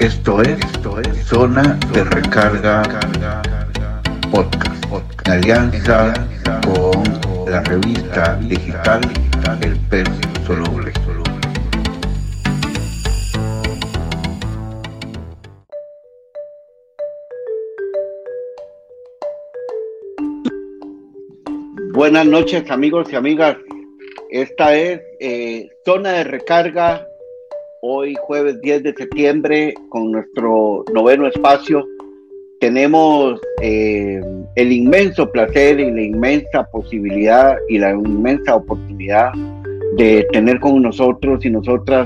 Esto es Zona de Recarga Podcast, en alianza con la revista digital El Pez Soluble. Buenas noches, amigos y amigas. Esta es Zona de Recarga, hoy jueves 10 de septiembre, con nuestro noveno espacio. Tenemos el inmenso placer y la inmensa posibilidad y la inmensa oportunidad de tener con nosotros y nosotras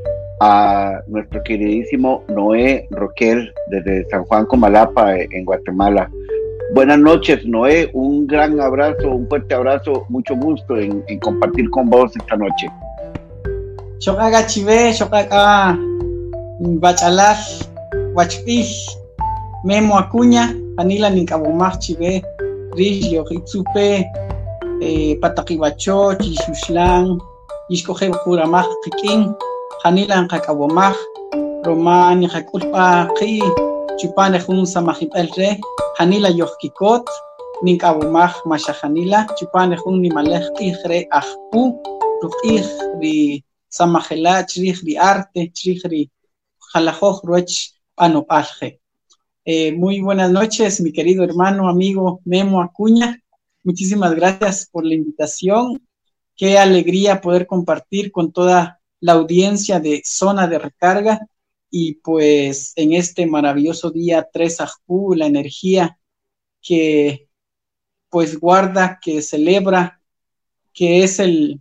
a nuestro queridísimo Noé Roquel desde San Juan Comalapa, en Guatemala. Buenas noches, Noé, un gran abrazo, un fuerte abrazo, mucho gusto en compartir con vos esta noche. Shokaga chive, shokaga bachalaj, wachpij, Memo Acuña, Anila Ninkabomaj chive, Rillo, Hitsupe, Patakibacho, Chishushlan, Ishkoje Kuramaj, Kikin, Hanila Nkakabomaj, Roman Hakulpa, Ki, Chupane Jun Samajip el Re, Hanila Yohkikot, Ninkabomaj, Mashahanila, Chupane Jun Nimalej Tigre, Ajpu, Rukij, Ri Samajela, Chrij, Ri Arte, Chrij, Ri Jalajoj, Ruech, Anopalje. Muy buenas noches, mi querido hermano, amigo Memo Acuña. Muchísimas gracias por la invitación. Qué alegría poder compartir con toda la audiencia de Zona de Recarga. Y pues en este maravilloso día 3 Ajpú, la energía que pues guarda, que celebra, que es el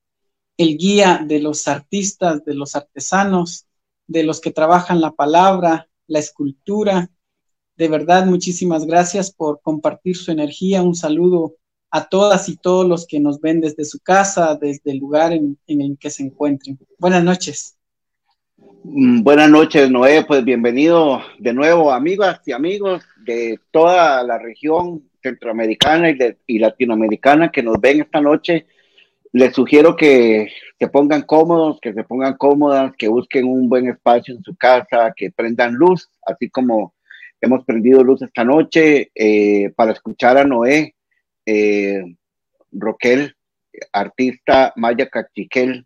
guía de los artistas, de los artesanos, de los que trabajan la palabra, la escultura. De verdad, muchísimas gracias por compartir su energía. Un saludo a todas y todos los que nos ven desde su casa, desde el lugar en el que se encuentren. Buenas noches. Buenas noches, Noé. Pues bienvenido de nuevo, amigas y amigos de toda la región centroamericana y latinoamericana que nos ven esta noche. Les sugiero que se pongan cómodos, que se pongan cómodas, que busquen un buen espacio en su casa, que prendan luz, así como hemos prendido luz esta noche, para escuchar a Noé Roquel, artista maya cachiquel,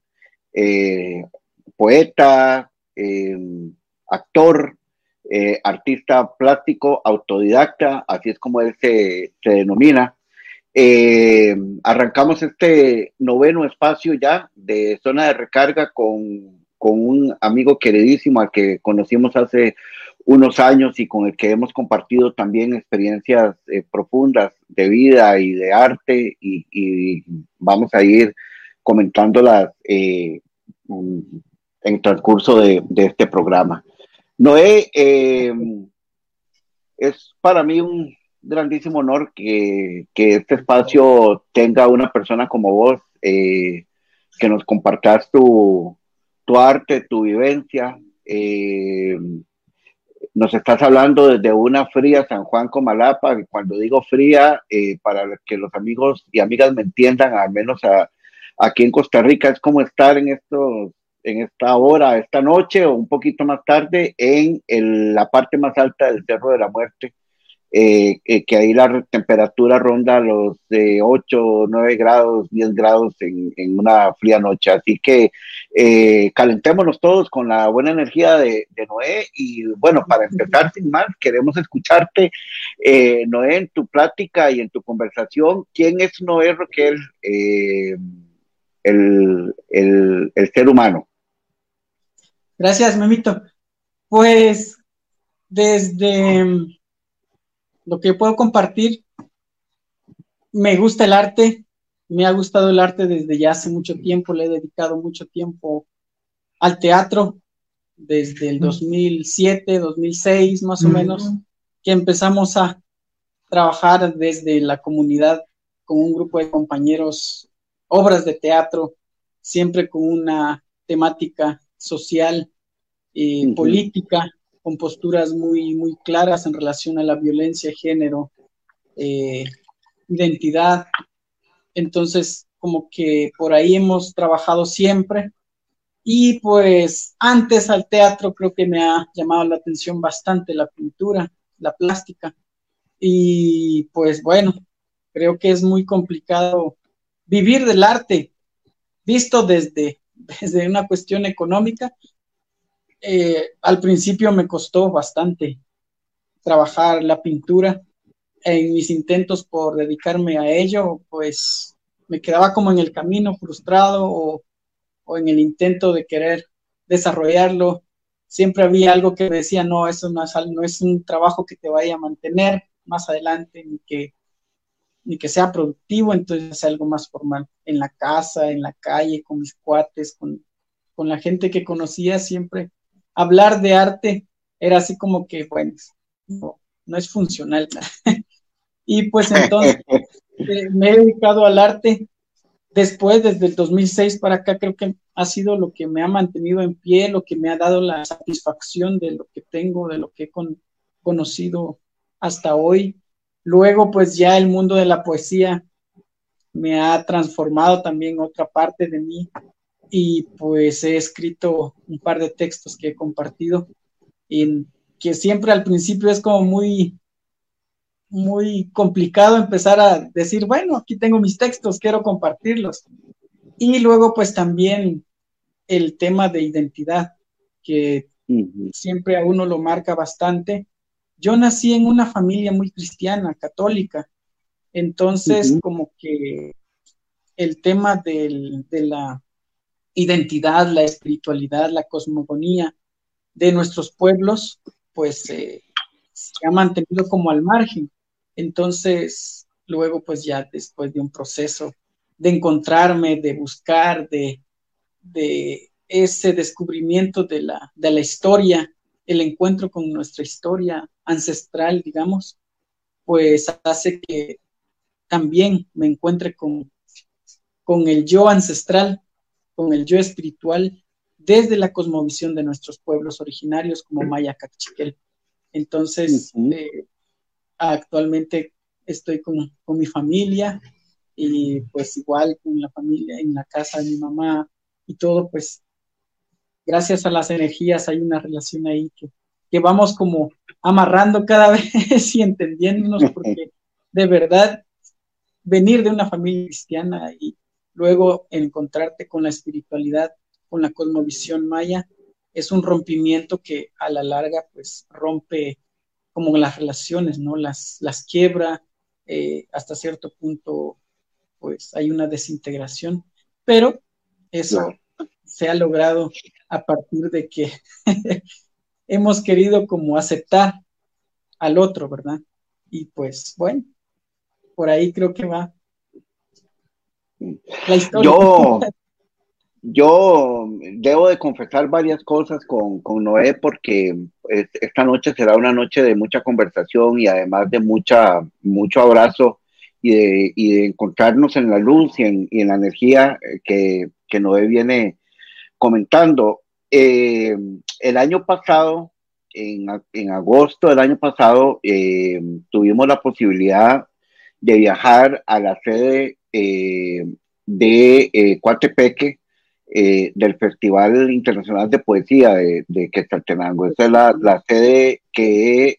poeta, actor, artista plástico, autodidacta, así es como él se denomina. Arrancamos este noveno espacio ya de Zona de Recarga con un amigo queridísimo al que conocimos hace unos años y con el que hemos compartido también experiencias profundas de vida y de arte, y vamos a ir comentándolas en el transcurso de este programa. Noé, es para mí un grandísimo honor que este espacio tenga una persona como vos, que nos compartas tu arte, tu vivencia. Nos estás hablando desde una fría San Juan Comalapa. Cuando digo fría, para que los amigos y amigas me entiendan, al menos aquí en Costa Rica, es como estar en esta hora, esta noche o un poquito más tarde en la parte más alta del Cerro de la Muerte. Que ahí la temperatura ronda los 8, 9 grados, 10 grados en una fría noche. Así que calentémonos todos con la buena energía de Noé. Y bueno, para empezar sin más, queremos escucharte, Noé, en tu plática y en tu conversación. ¿Quién es Noé Roquel, el ser humano? Gracias, Memito. Pues desde lo que puedo compartir, me gusta el arte, me ha gustado el arte desde ya hace mucho tiempo, le he dedicado mucho tiempo al teatro, desde el 2007, 2006 más o menos, que empezamos a trabajar desde la comunidad con un grupo de compañeros, obras de teatro, siempre con una temática social, política, con posturas muy, muy claras en relación a la violencia de género, identidad. Entonces, como que por ahí hemos trabajado siempre. Y pues antes al teatro creo que me ha llamado la atención bastante la pintura, la plástica. Y pues bueno, creo que es muy complicado vivir del arte, visto desde una cuestión económica. Al principio me costó bastante trabajar la pintura. En mis intentos por dedicarme a ello, pues me quedaba como en el camino frustrado o en el intento de querer desarrollarlo. Siempre había algo que me decía, no, eso no es un trabajo que te vaya a mantener más adelante, ni que sea productivo, entonces es algo más formal. En la casa, en la calle, con mis cuates, con la gente que conocía, siempre hablar de arte era así como que, bueno, no es funcional. Y pues entonces me he dedicado al arte. Después, desde el 2006 para acá, creo que ha sido lo que me ha mantenido en pie, lo que me ha dado la satisfacción de lo que tengo, de lo que he conocido hasta hoy. Luego, pues ya el mundo de la poesía me ha transformado también otra parte de mí y pues he escrito un par de textos que he compartido y que siempre al principio es como muy complicado empezar a decir, bueno, aquí tengo mis textos, quiero compartirlos. Y luego pues también el tema de identidad, que siempre a uno lo marca bastante. Yo nací en una familia muy cristiana, católica, entonces como que el tema de la identidad, la espiritualidad, la cosmogonía de nuestros pueblos, pues se ha mantenido como al margen. Entonces, luego pues ya después de un proceso de encontrarme, de buscar, de ese descubrimiento de la historia, el encuentro con nuestra historia ancestral, digamos, pues hace que también me encuentre con el yo ancestral, con el yo espiritual, desde la cosmovisión de nuestros pueblos originarios como Maya Cachiquel. Entonces, actualmente estoy con mi familia y pues igual con la familia en la casa de mi mamá y todo, pues gracias a las energías hay una relación ahí que vamos como amarrando cada vez y entendiéndonos, porque de verdad venir de una familia cristiana y luego encontrarte con la espiritualidad, con la cosmovisión maya, es un rompimiento que a la larga pues rompe como las relaciones, ¿no? Las quiebra, hasta cierto punto pues hay una desintegración, pero eso se ha logrado a partir de que hemos querido como aceptar al otro, ¿verdad? Y pues bueno, por ahí creo que va la historia. Yo debo de confesar varias cosas con Noé porque esta noche será una noche de mucha conversación y además de mucho abrazo y de encontrarnos en la luz y en la energía que Noé viene comentando. El año pasado, en agosto del año pasado, tuvimos la posibilidad de viajar a la sede de Coatepeque, del Festival Internacional de Poesía de Quetzaltenango. Esa es la sede que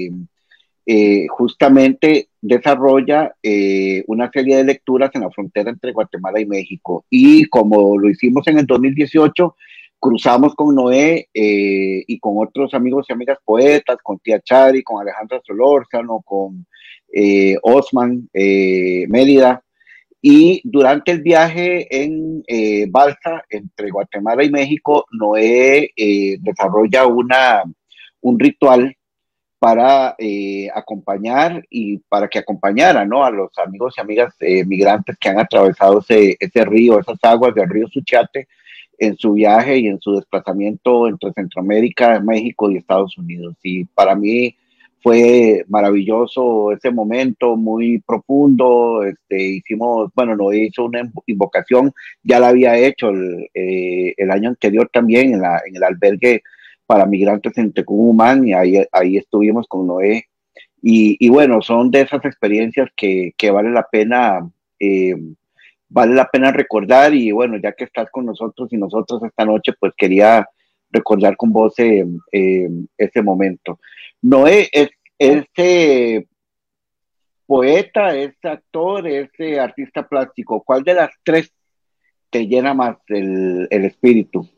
justamente desarrolla una serie de lecturas en la frontera entre Guatemala y México. Y como lo hicimos en el 2018, cruzamos con Noé y con otros amigos y amigas poetas, con Tía Chari, con Alejandra Solórzano, con Osman Mérida. Y durante el viaje en balsa entre Guatemala y México, Noé desarrolla un ritual para acompañar y para que acompañara, ¿no?, a los amigos y amigas migrantes que han atravesado ese río, esas aguas del río Suchiate en su viaje y en su desplazamiento entre Centroamérica, México y Estados Unidos. Y para mí fue maravilloso ese momento, muy profundo. Hicimos, bueno, no hizo una invocación, ya la había hecho el año anterior también en el albergue para migrantes en Tecumumán, y ahí estuvimos con Noé. Y bueno, son de esas experiencias que vale la pena vale la pena recordar. Y bueno, ya que estás con nosotros y nosotros esta noche, pues quería recordar con vos ese momento. Noé es este poeta, este actor, este artista plástico. ¿Cuál de las tres te llena más el espíritu?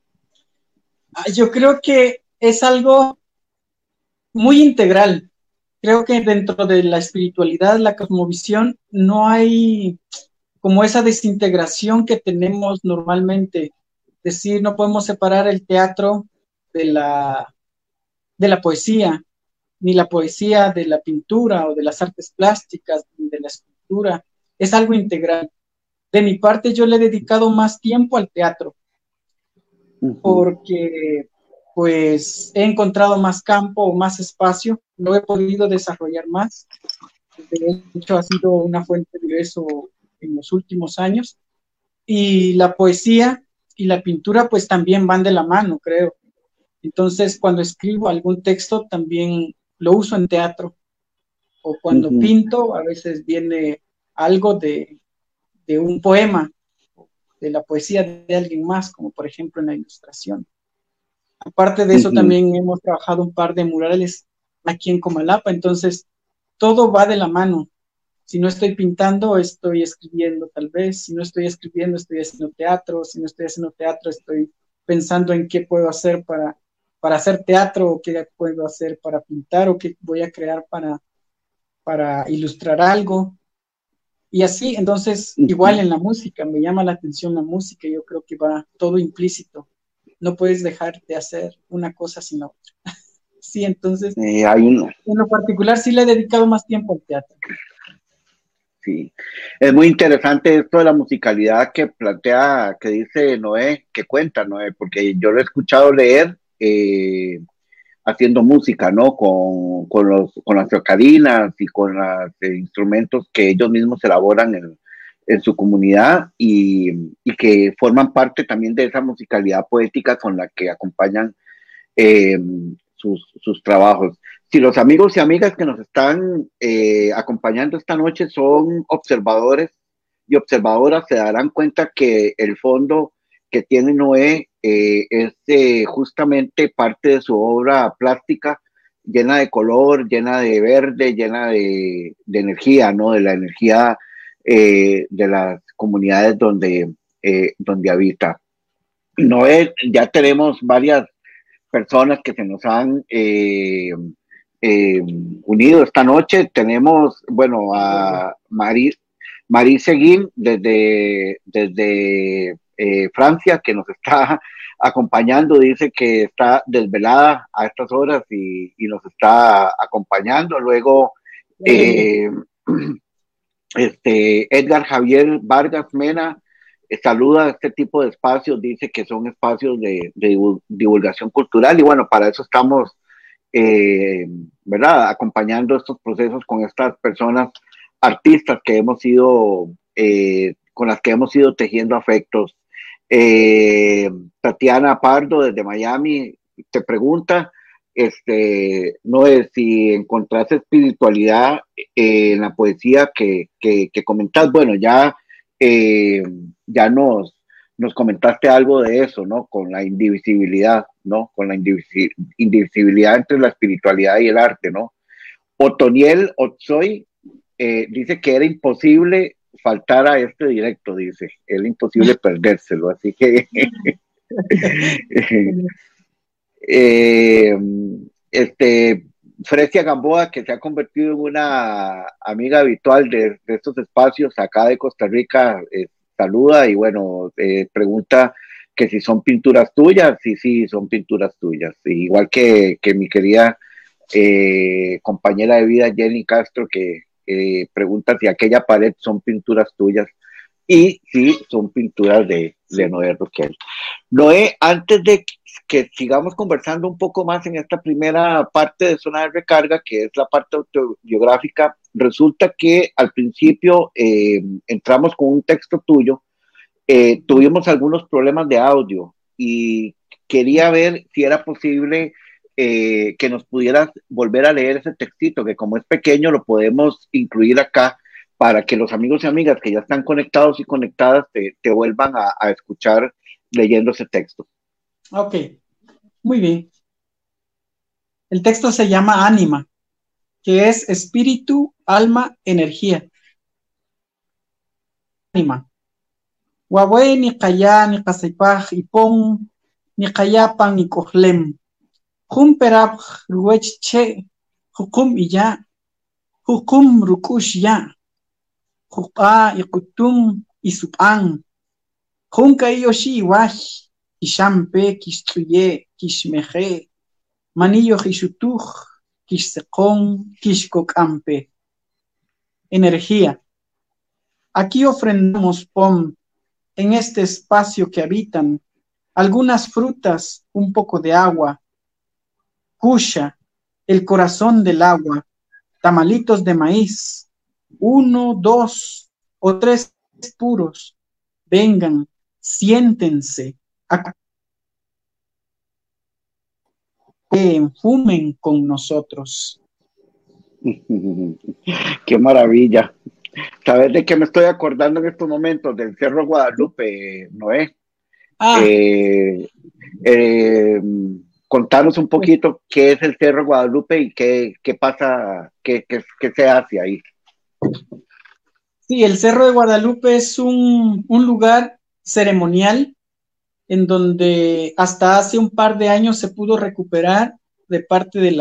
Yo creo que es algo muy integral. Creo que dentro de la espiritualidad, la cosmovisión, no hay como esa desintegración que tenemos normalmente. Es decir, no podemos separar el teatro de la poesía, ni la poesía de la pintura o de las artes plásticas, ni de la escultura. Es algo integral. De mi parte, yo le he dedicado más tiempo al teatro, porque pues he encontrado más campo, más espacio, lo he podido desarrollar más. De hecho, ha sido una fuente de ingreso en los últimos años. Y la poesía y la pintura pues también van de la mano, creo. Entonces, cuando escribo algún texto, también lo uso en teatro. O cuando pinto, a veces viene algo de un poema, de la poesía de alguien más, como por ejemplo en la ilustración. Aparte de eso, también hemos trabajado un par de murales aquí en Comalapa, entonces todo va de la mano. Si no estoy pintando, estoy escribiendo tal vez. Si no estoy escribiendo, estoy haciendo teatro. Si no estoy haciendo teatro, estoy pensando en qué puedo hacer para hacer teatro, o qué puedo hacer para pintar, o qué voy a crear para ilustrar algo. Y así, entonces, igual en la música, me llama la atención la música. Yo creo que va todo implícito. No puedes dejar de hacer una cosa sin la otra. Sí, entonces, en lo particular sí le he dedicado más tiempo al teatro. Sí, es muy interesante esto de la musicalidad que plantea, que dice Noé, que cuenta Noé, porque yo lo he escuchado leer haciendo música, ¿no? Con las ocarinas y con los instrumentos que ellos mismos elaboran en su comunidad y que forman parte también de esa musicalidad poética con la que acompañan eh, sus trabajos. Si los amigos y amigas que nos están acompañando esta noche son observadores y observadoras, se darán cuenta que el fondo que tiene Noé es justamente parte de su obra plástica, llena de color, llena de verde, llena de energía, ¿no? De la energía de las comunidades donde habita. Noé, ya tenemos varias personas que se nos han unido esta noche. Tenemos, bueno, a Marie Seguín desde Francia, que nos está acompañando, dice que está desvelada a estas horas y nos está acompañando. Luego, Edgar Javier Vargas Mena saluda a este tipo de espacios, dice que son espacios de divulgación cultural y bueno, para eso estamos, ¿verdad? Acompañando estos procesos con estas personas, artistas que hemos ido, con las que hemos ido tejiendo afectos. Tatiana Pardo desde Miami te pregunta, no es si encontrás espiritualidad en la poesía que comentas. Bueno, ya nos comentaste algo de eso, ¿no? Con la indivisibilidad, ¿no? Con la indivisibilidad entre la espiritualidad y el arte, ¿no? Otoniel Otsoy dice que era imposible faltar a este directo, dice, era imposible perdérselo, así que Frecia Gamboa, que se ha convertido en una amiga habitual de estos espacios acá de Costa Rica, saluda y bueno, pregunta que si son pinturas tuyas. Sí, son pinturas tuyas, igual que mi querida compañera de vida Jenny Castro, que pregunta si aquella pared son pinturas tuyas, y sí, son pinturas de Noé Roquel. Noé, antes de que sigamos conversando un poco más en esta primera parte de Zona de Recarga, que es la parte autobiográfica, resulta que al principio entramos con un texto tuyo, tuvimos algunos problemas de audio y quería ver si era posible que nos pudieras volver a leer ese textito, que como es pequeño lo podemos incluir acá para que los amigos y amigas que ya están conectados y conectadas te vuelvan a escuchar leyendo ese texto. Ok, muy bien. El texto se llama Ánima, que es espíritu, alma, energía. Ánima. Huawei ni kaya ni kasipaj ipong ni kayapan ni kohlem. Hum perab ruech che hukum iya. Hukum rukush ya. Hupa ikutum isupang. Hum kayoshi iwash. Kishampe, kistruye, kishmeje. Manillo kishutuj, kishsekon, kishkokampe. Energía. Aquí ofrendamos pom en este espacio que habitan algunas frutas, un poco de agua, kusha, el corazón del agua, tamalitos de maíz, 1, 2 o 3 puros, vengan, siéntense, fumen con nosotros. Qué maravilla. ¿Sabes de qué me estoy acordando en estos momentos? Del Cerro Guadalupe, Noé. Contanos un poquito qué es el Cerro Guadalupe y qué pasa, qué se hace ahí. Sí, el Cerro de Guadalupe es un lugar ceremonial en donde hasta hace un par de años se pudo recuperar de parte de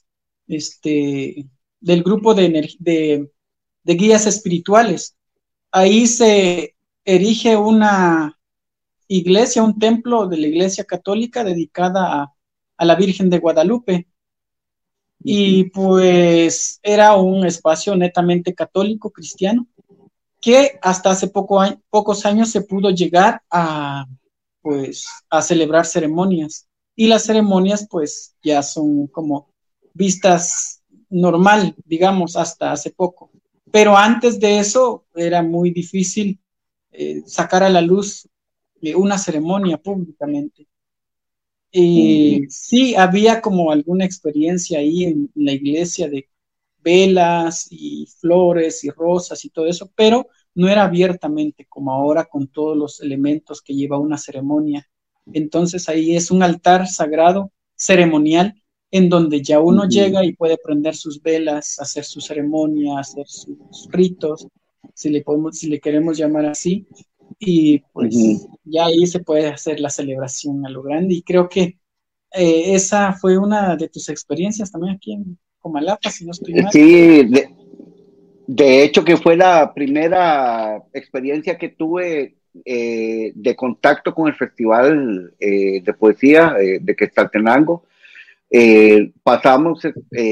del grupo de guías espirituales. Ahí se erige una iglesia, un templo de la Iglesia Católica dedicada a la Virgen de Guadalupe. Y pues era un espacio netamente católico, cristiano, que hasta hace pocos años se pudo llegar a celebrar ceremonias. Y las ceremonias pues ya son como vistas normal, digamos, hasta hace poco. Pero antes de eso era muy difícil sacar a la luz una ceremonia públicamente. Y sí, había como alguna experiencia ahí en la iglesia de velas y flores y rosas y todo eso, pero no era abiertamente como ahora con todos los elementos que lleva una ceremonia. Entonces ahí es un altar sagrado ceremonial en donde ya uno llega y puede prender sus velas, hacer su ceremonia, hacer sus ritos, si le queremos llamar así, y pues ya ahí se puede hacer la celebración a lo grande. Y creo que esa fue una de tus experiencias también aquí en Comalapa, si no estoy mal. Sí, de hecho que fue la primera experiencia que tuve de contacto con el Festival de Poesía de Quetzaltenango. Pasamos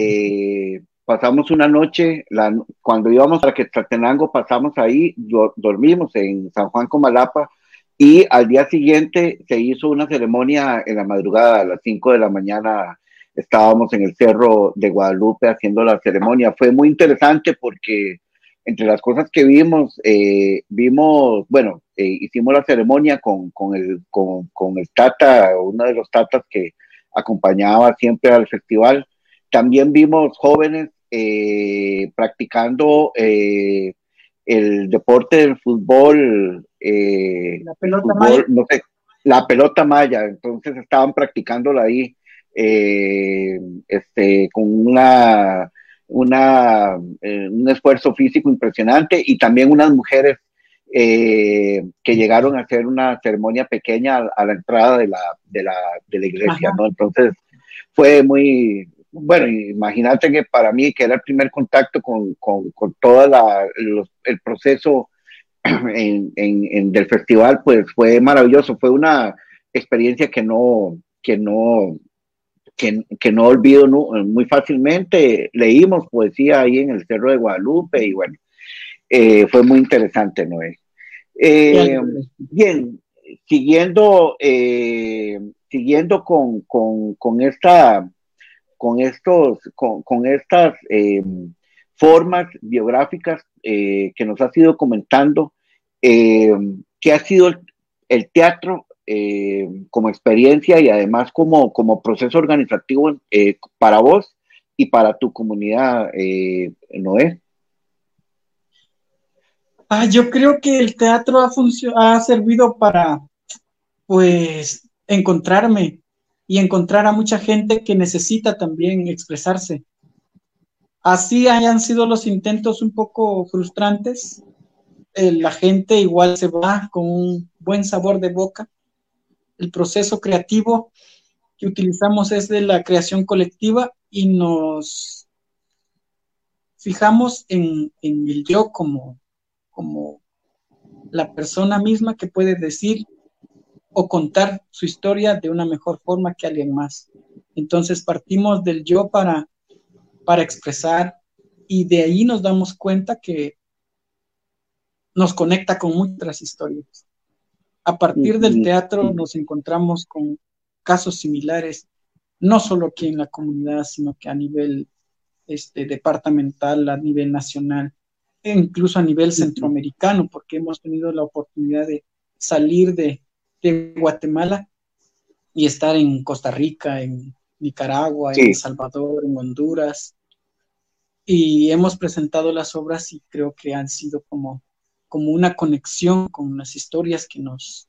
una noche, cuando íbamos a Quetzaltenango, pasamos ahí, dormimos en San Juan Comalapa, y al día siguiente se hizo una ceremonia en la madrugada, a las 5 de la mañana estábamos en el Cerro de Guadalupe haciendo la ceremonia. Fue muy interesante porque entre las cosas que vimos, hicimos la ceremonia con el tata, uno de los tatas que acompañaba siempre al festival. También vimos jóvenes practicando el deporte del fútbol, la pelota maya. No sé, la pelota maya. Entonces estaban practicándola ahí con un esfuerzo físico impresionante, y también unas mujeres que llegaron a hacer una ceremonia pequeña a la entrada de la iglesia, ¿no? Entonces fue muy, bueno, imagínate que para mí, que era el primer contacto con todo el proceso del festival, pues fue maravilloso. Fue una experiencia que no olvido muy fácilmente. Leímos poesía ahí en el Cerro de Guadalupe y bueno, fue muy interesante, Noé. Bien, siguiendo con estas formas biográficas que nos has ido comentando, ¿qué ha sido el teatro como experiencia y además como proceso organizativo para vos y para tu comunidad, Noé? Yo creo que el teatro ha servido para, pues, encontrarme y encontrar a mucha gente que necesita también expresarse. Así hayan sido los intentos un poco frustrantes, la gente igual se va con un buen sabor de boca. El proceso creativo que utilizamos es de la creación colectiva y nos fijamos en el yo como la persona misma que puede decir o contar su historia de una mejor forma que alguien más. Entonces partimos del yo para expresar, y de ahí nos damos cuenta que nos conecta con muchas historias. A partir del teatro nos encontramos con casos similares, no solo aquí en la comunidad, sino que a nivel departamental, a nivel nacional, e incluso a nivel centroamericano, porque hemos tenido la oportunidad de salir de Guatemala y estar en Costa Rica, en Nicaragua, en El Salvador, en Honduras, y hemos presentado las obras y creo que han sido como una conexión con las historias que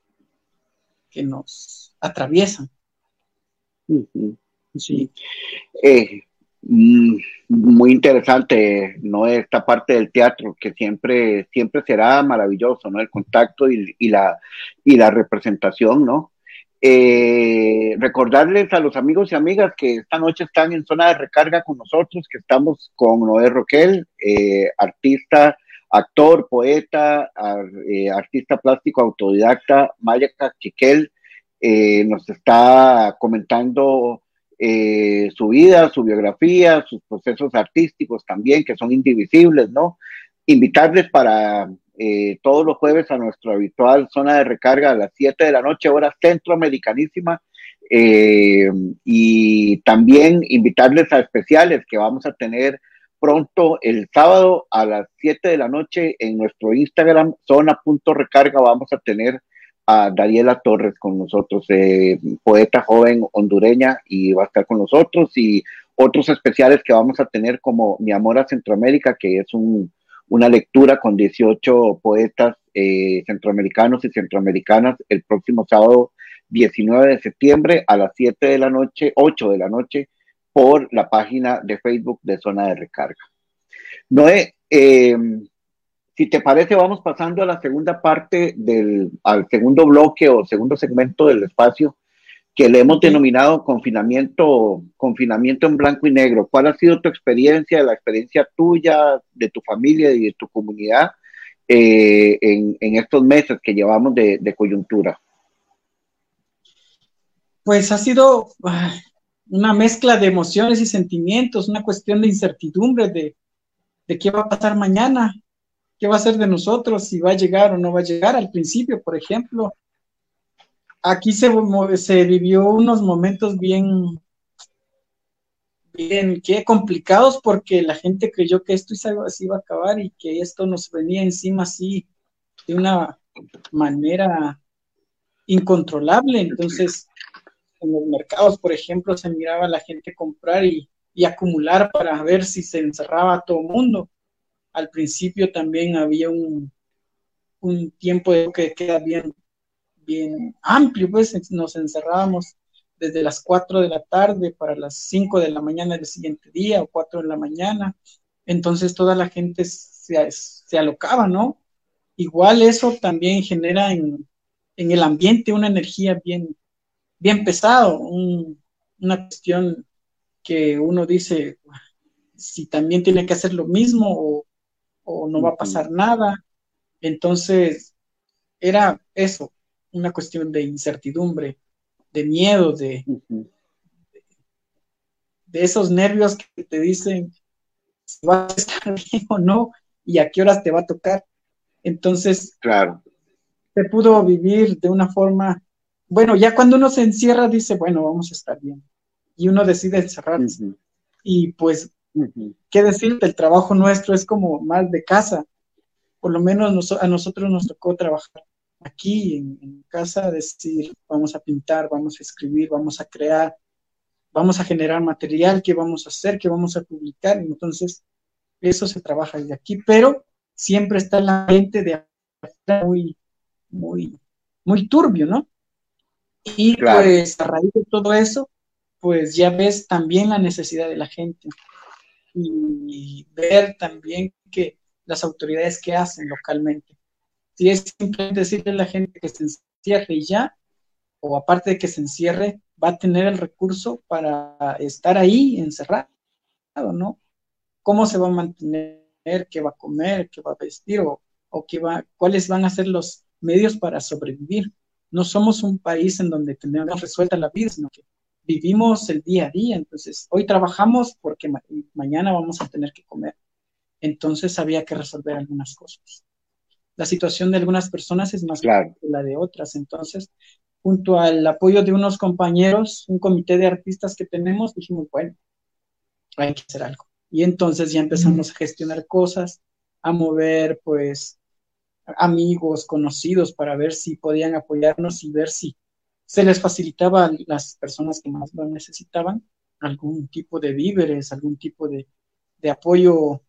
nos atraviesan. Sí. Muy interesante, ¿no? Esta parte del teatro que siempre será maravilloso, ¿no? El contacto y la representación, ¿no? Recordarles a los amigos y amigas que esta noche están en Zona de Recarga con nosotros, que estamos con Noé Roquel, artista, actor, poeta, artista plástico autodidacta. Maya Cachiquel nos está comentando su vida, su biografía, sus procesos artísticos también, que son indivisibles, ¿no? Invitarles para todos los jueves a nuestra habitual Zona de Recarga a las 7 de la noche, hora centroamericanísima, y también invitarles a especiales que vamos a tener pronto el sábado a las 7 de la noche en nuestro Instagram, zona.recarga. Vamos a tener a Dariela Torres con nosotros, poeta joven hondureña, y va a estar con nosotros, y otros especiales que vamos a tener como Mi Amor a Centroamérica, que es una lectura con 18 poetas centroamericanos y centroamericanas, el próximo sábado 19 de septiembre a las 7 de la noche, 8 de la noche, por la página de Facebook de Zona de Recarga. Noé, si te parece, vamos pasando a la segunda parte al segundo bloque o segundo segmento del espacio, que le hemos denominado confinamiento en blanco y negro. ¿Cuál ha sido tu experiencia, la experiencia tuya, de tu familia y de tu comunidad en estos meses que llevamos de coyuntura? Pues ha sido una mezcla de emociones y sentimientos, una cuestión de incertidumbre de qué va a pasar mañana, qué va a ser de nosotros, si va a llegar o no va a llegar. Al principio, por ejemplo, aquí se vivió unos momentos bien complicados, porque la gente creyó que esto se iba a acabar y que esto nos venía encima así de una manera incontrolable. Entonces, en los mercados, por ejemplo, se miraba a la gente comprar y acumular para ver si se encerraba todo el mundo. Al principio también había un tiempo que queda bien amplio, pues nos encerrábamos desde las 4 de la tarde para las 5 de la mañana del siguiente día, o 4 de la mañana. Entonces toda la gente se alocaba, ¿no? Igual eso también genera en el ambiente una energía bien pesado, una cuestión que uno dice, si también tiene que hacer lo mismo o no va a pasar nada. Entonces era eso, una cuestión de incertidumbre, de miedo, de esos nervios que te dicen si vas a estar bien o no y a qué horas te va a tocar. Entonces, claro, se pudo vivir de una forma, bueno, ya cuando uno se encierra dice, bueno, vamos a estar bien, y uno decide encerrarse. Y pues, ¿qué decirte? El trabajo nuestro es como más de casa. Por lo menos a nosotros nos tocó trabajar aquí en casa, decir, vamos a pintar, vamos a escribir, vamos a crear, vamos a generar material, qué vamos a hacer, qué vamos a publicar. Entonces, eso se trabaja desde aquí, pero siempre está el ambiente de afuera muy turbio, ¿no? Y Claro. pues a raíz de todo eso, pues ya ves también la necesidad de la gente y ver también que las autoridades que hacen localmente. Si es simplemente decirle a la gente que se encierre y ya, o aparte de que se encierre, va a tener el recurso para estar ahí encerrado, ¿no? ¿Cómo se va a mantener? ¿Qué va a comer? ¿Qué va a vestir? ¿Cuáles van a ser los medios para sobrevivir? No somos un país en donde tenemos resuelta la vida, sino que vivimos el día a día. Entonces, hoy trabajamos porque mañana vamos a tener que comer. Entonces, había que resolver algunas cosas. La situación de algunas personas es más Claro. que la de otras. Entonces, junto al apoyo de unos compañeros, un comité de artistas que tenemos, dijimos, bueno, hay que hacer algo. Y entonces ya empezamos a gestionar cosas, a mover, pues, amigos, conocidos, para ver si podían apoyarnos y ver si se les facilitaba a las personas que más lo necesitaban algún tipo de víveres, algún tipo de apoyo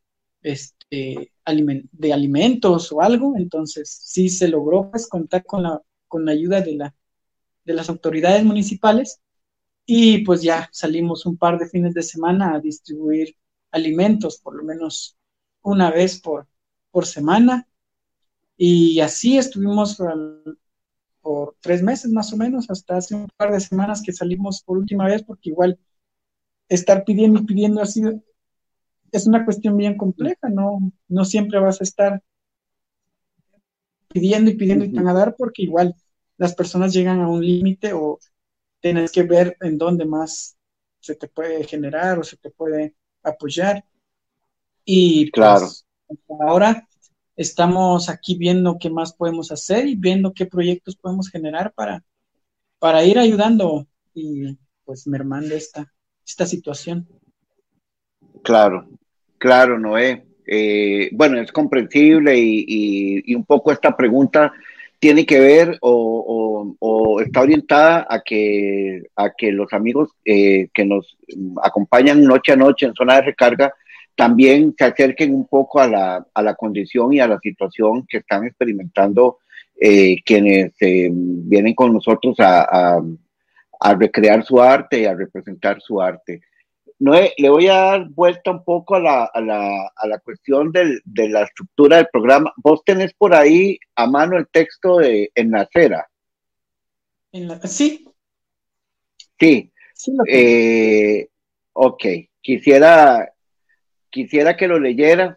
de alimentos o algo. Entonces sí se logró, pues, contar con la ayuda de las autoridades municipales y pues ya salimos un par de fines de semana a distribuir alimentos, por lo menos una vez por semana. Y así estuvimos por 3 meses más o menos, hasta hace un par de semanas que salimos por última vez, porque igual estar pidiendo y pidiendo así es una cuestión bien compleja, no siempre vas a estar pidiendo y pidiendo y te van a dar, porque igual las personas llegan a un límite o tienes que ver en dónde más se te puede generar o se te puede apoyar. Y Claro. pues ahora estamos aquí viendo qué más podemos hacer y viendo qué proyectos podemos generar para ir ayudando y pues mermando esta situación. Claro, claro, Noé. Bueno, es comprensible y un poco esta pregunta tiene que ver o está orientada a que los amigos que nos acompañan noche a noche en zona de recarga también se acerquen un poco a la condición y a la situación que están experimentando quienes vienen con nosotros a recrear su arte y a representar su arte. Noé, le voy a dar vuelta un poco a la cuestión de la estructura del programa. Vos tenés por ahí a mano el texto de En la acera. Sí. Sí. Sí, lo tengo. Ok. Quisiera que lo leyera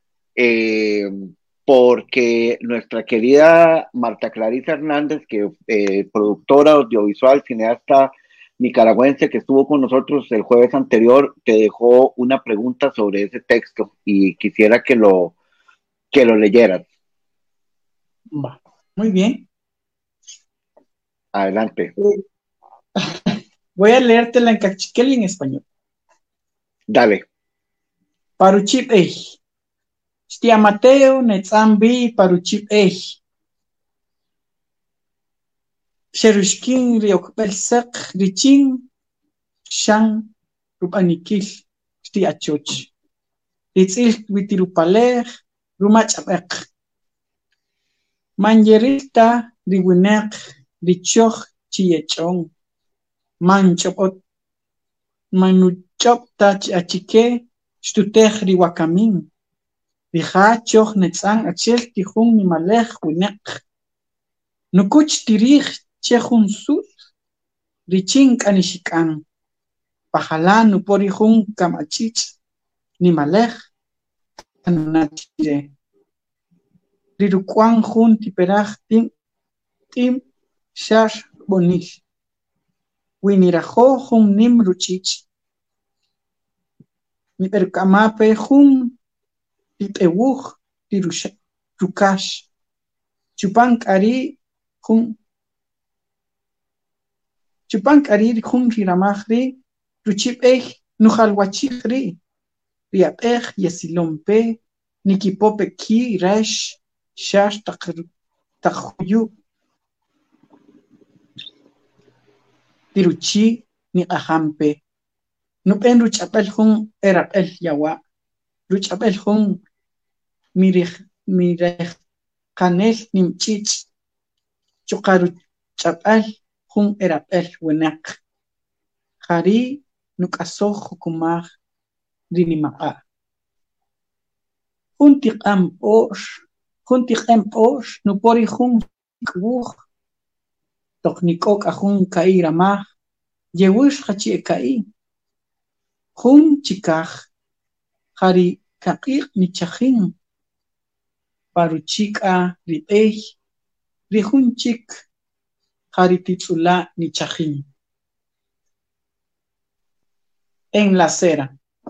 porque nuestra querida Marta Clarisa Hernández, que productora audiovisual, cineasta nicaragüense que estuvo con nosotros el jueves anterior, te dejó una pregunta sobre ese texto y quisiera que lo leyeras. Va. Muy bien. Adelante. Voy a leértela en cachiquel y en español. Dale. Paruchip ej. Stia Mateo netzambi paruchip ej. Sherushkin riokbelsek richin shan rupanikil sti achoch. Ritzil witirupalej rumachapek. Manyerilta riwinek richoch chiyechon. Manchopot manuchopta achike stutej riwakamin. Rijachoch netzan achel tijun nimalej winek. Nukuch tirij chejun sut richin kanishikan. Pahala nuporijun kamachich nimalej anachire. Rirukuan jun tiperaj tim shash bonil. Winirajo jun nim ruchich. Niperkamape jun tipewuj tirukash. Chupan kari jun riramajri ruchip nujalwachijri. Riapej yesilompe nikipope ki rash shash tajuyu. Tiruchi ni ajampe. Nupen ruchapel jun erapel yawa. Ruchapel jun mirij mirej kanel nimchich chukaru chapal jun erapel wenak jari nukaso hukumaj rinimaka juntiq'em p'ox nupori jun k'uj toqnik'ok ajun kai ramaj yewix qachi' kai jun chikaj jari kaq'iq nichajin paruchik'a rib'ey rijun chik jari titz'ula' nichajin. En la acera.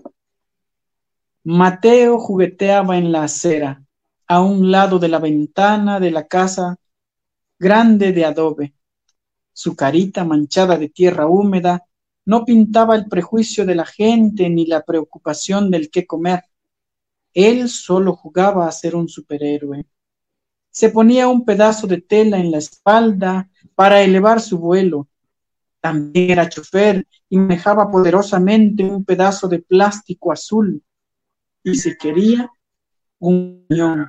Mateo jugueteaba en la acera, a un lado de la ventana de la casa grande de adobe. Su carita manchada de tierra húmeda no pintaba el prejuicio de la gente ni la preocupación del qué comer. Él solo jugaba a ser un superhéroe. Se ponía un pedazo de tela en la espalda para elevar su vuelo. También era chofer y manejaba poderosamente un pedazo de plástico azul. Y si quería un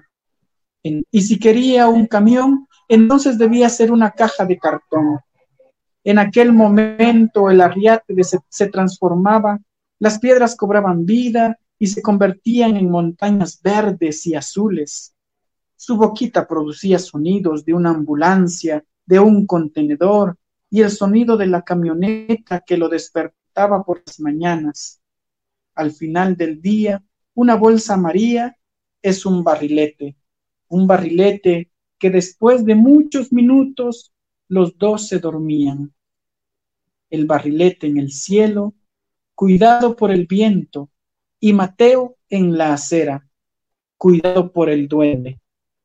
camión, entonces debía ser una caja de cartón. En aquel momento el arriate se transformaba, las piedras cobraban vida y se convertían en montañas verdes y azules. Su boquita producía sonidos de una ambulancia, de un contenedor y el sonido de la camioneta que lo despertaba por las mañanas. Al final del día, una bolsa amarilla es un barrilete que después de muchos minutos los dos se dormían. El barrilete en el cielo, cuidado por el viento, y Mateo en la acera, cuidado por el duende.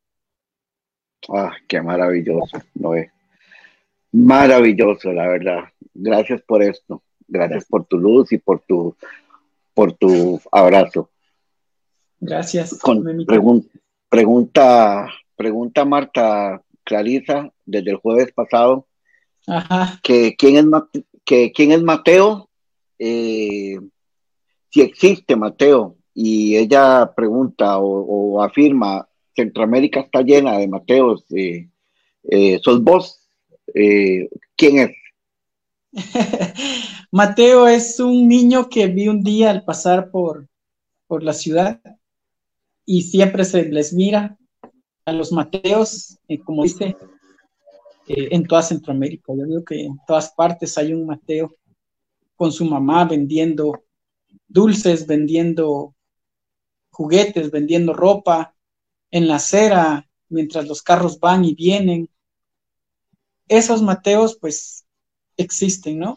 Qué maravilloso, Noé. Maravilloso, la verdad. Gracias por esto. Gracias por tu luz y por tu abrazo. Gracias. Pregunta Marta Clarisa desde el jueves pasado. Ajá. Que quién es Mateo, si existe Mateo, y ella pregunta o afirma: Centroamérica está llena de Mateos, ¿sos vos? ¿Quién es? Mateo es un niño que vi un día al pasar por la ciudad y siempre se les mira a los Mateos, como dice, en toda Centroamérica. Yo digo que en todas partes hay un Mateo con su mamá vendiendo dulces, vendiendo juguetes, vendiendo ropa en la acera mientras los carros van y vienen. Esos Mateos pues existen, ¿no?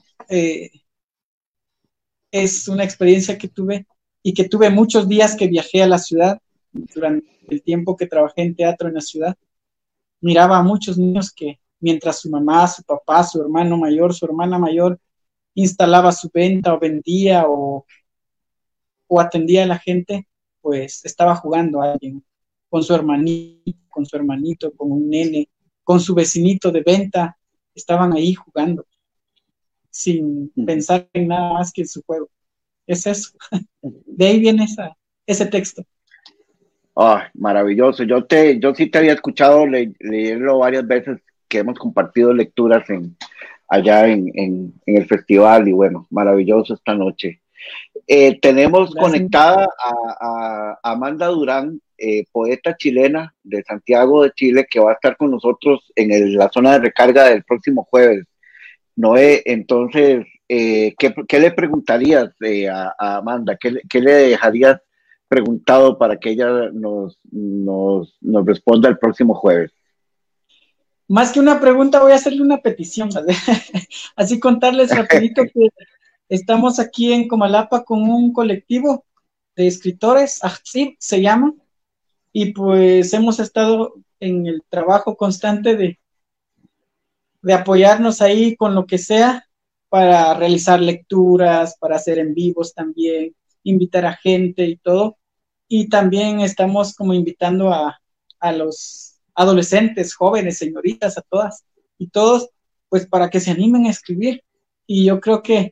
Es una experiencia que tuve y que tuve muchos días que viajé a la ciudad durante el tiempo que trabajé en teatro en la ciudad. Miraba a muchos niños que mientras su mamá, su papá, su hermano mayor, su hermana mayor instalaba su venta o vendía o atendía a la gente, pues estaba jugando a alguien con su hermanito, con un nene, con su vecinito de venta. Estaban ahí jugando sin pensar en nada más que en su juego. Es eso. De ahí viene ese texto. Maravilloso. Yo sí te había escuchado leerlo varias veces, que hemos compartido lecturas allá en el festival, y bueno, maravilloso esta noche. Tenemos Gracias. Conectada a Amanda Durán, poeta chilena de Santiago de Chile, que va a estar con nosotros en la zona de recarga del próximo jueves. Noé, entonces, ¿qué le preguntarías a Amanda? ¿Qué le dejarías preguntado para que ella nos responda el próximo jueves? Más que una pregunta, voy a hacerle una petición, ¿vale? Así contarles rapidito que estamos aquí en Comalapa con un colectivo de escritores, AJCIB se llama, y pues hemos estado en el trabajo constante de apoyarnos ahí con lo que sea para realizar lecturas, para hacer en vivos también, invitar a gente y todo. Y también estamos como invitando a los adolescentes, jóvenes, señoritas, a todas y todos, pues para que se animen a escribir. Y yo creo que